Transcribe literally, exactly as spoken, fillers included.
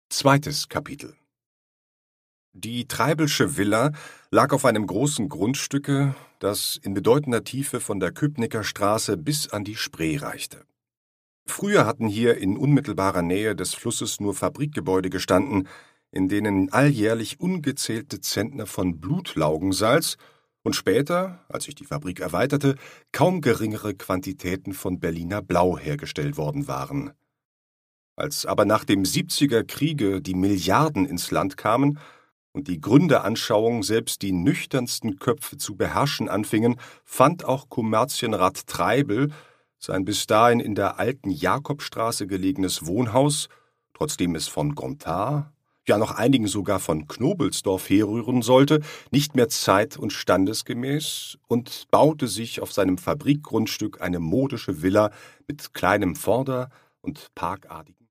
Zweites Kapitel. Die Treibelsche Villa lag auf einem großen Grundstücke, das in bedeutender Tiefe von der Köpnicker Straße bis an die Spree reichte. Früher hatten hier in unmittelbarer Nähe des Flusses nur Fabrikgebäude gestanden, in denen alljährlich ungezählte Zentner von Blutlaugensalz und später, als sich die Fabrik erweiterte, kaum geringere Quantitäten von Berliner Blau hergestellt worden waren. Als aber nach dem siebziger Kriege die Milliarden ins Land kamen und die Gründeranschauung selbst die nüchternsten Köpfe zu beherrschen anfingen, fand auch Kommerzienrat Treibel sein bis dahin in der alten Jakobstraße gelegenes Wohnhaus, trotzdem es von Gontard, ja noch einigen sogar von Knobelsdorff herrühren sollte, nicht mehr zeit- und standesgemäß und baute sich auf seinem Fabrikgrundstück eine modische Villa mit kleinem Vorder- und parkartigen